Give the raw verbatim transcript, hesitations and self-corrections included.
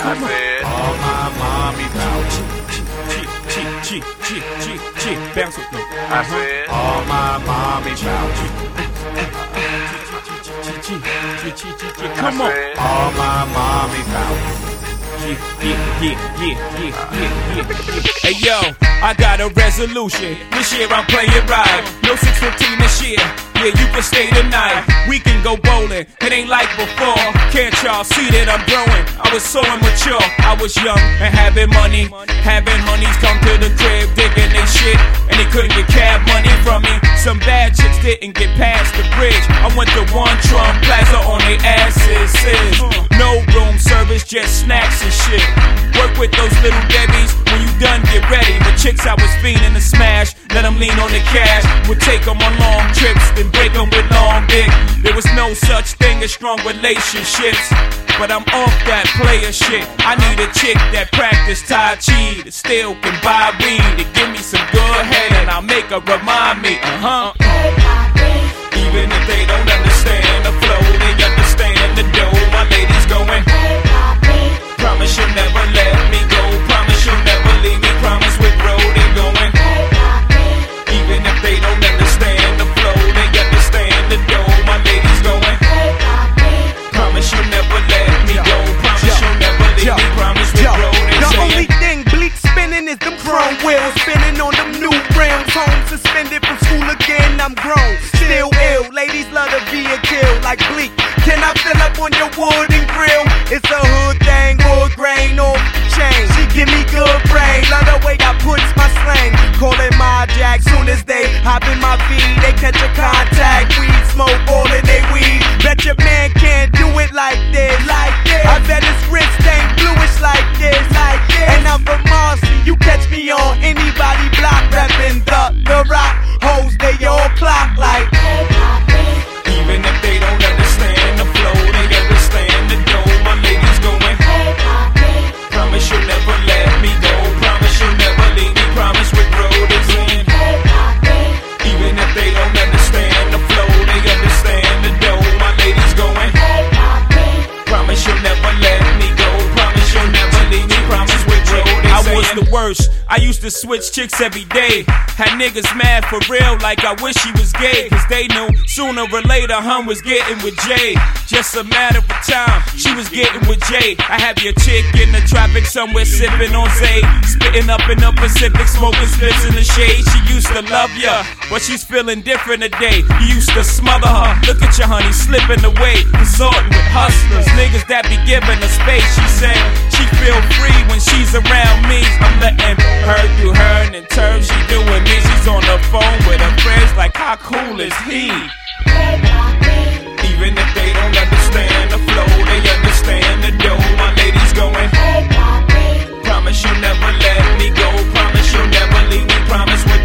Come on. All my mommy power. G, G, G, G, G, bounce with me. I said, all my mommy power. Come on. All my mommy power. Yeah, yeah, yeah, yeah, yeah, yeah. Hey yo, I got a resolution. This year I'm playing right. No six fifteen this year. Yeah, you can stay tonight. We can go bowling. It ain't like before. Can't y'all see that I'm growing? I was so immature. I was young and having money. Having honeys come to the crib, digging they shit, and they couldn't get cab money from me. Some bad chicks didn't get past the bridge. I went to One Trump Plaza on their asses. No room service, just snacks and shit. Work with those little Debbies. When you done, get ready. The chicks I was fiending to smash, let them lean on the cash. Would take them on long trips, then break them with long dick. There was no such thing as strong relationships, but I'm off that player shit. I need a chick that practice Tai Chi, that still can buy weed, to give me some good head, and I'll make her remind me. Uh-huh. Even if they don't understand the flow, they understand the dough. My lady's going. Promise you'll never let me go. Promise you'll never leave me. Promise with road they going. Even if they don't understand the flow, they understand the dough. My lady's going. Promise you'll never let me go. Promise you'll never leave me. Promise with road they The saying. only thing bleak spinning is them chrome wheels. Spinning on them new rims. Home suspended from school again, I'm grown. Still ill, ladies love to be a kill like bleak. Can I fill up on your wood and grill? It's a hood thing, wood grain off the chain. She give me good brain, love the way I puts my slang. Call it my jack, soon as they hop in my feed, they catch a contact. Weed smoke all in they weed. Bet your man can't do it like this, like this. I bet his wrist ain't bluish like this, like this. And I'm from Marcy, you catch me on anybody block, reppin' the, the rock. Hoes, they all clock like. Even if they don't understand the flow, they understand the dough. My lady's going. Promise you'll never let me go. Promise you'll never leave me. Promise with road is in. Even if they don't understand the flow, they understand the dough. My lady's going. Promise you'll never let me go. Promise you'll never leave me. Promise with road is in. I was the worst. I used to switch chicks every day. Had niggas mad for real, like I wish he was gay. Cause they knew sooner or later Hum was getting with Jay. Just a matter of time, she was getting with Jay. I have your chick in the traffic somewhere sipping on Zay, spitting up in the Pacific, smoking spliffs in the shade. She used to love ya, but she's feeling different today. You used to smother her, look at your honey slipping away, consorting with hustlers, niggas that be giving her space. She said she feel free when she's around me. I'm letting her do her, and in turn she doing me. She's on the phone with her friends like, how cool is he? Even if they don't understand the flow, they understand the dough. My lady's going. Promise you'll never let me go. Promise you'll never leave me. Promise with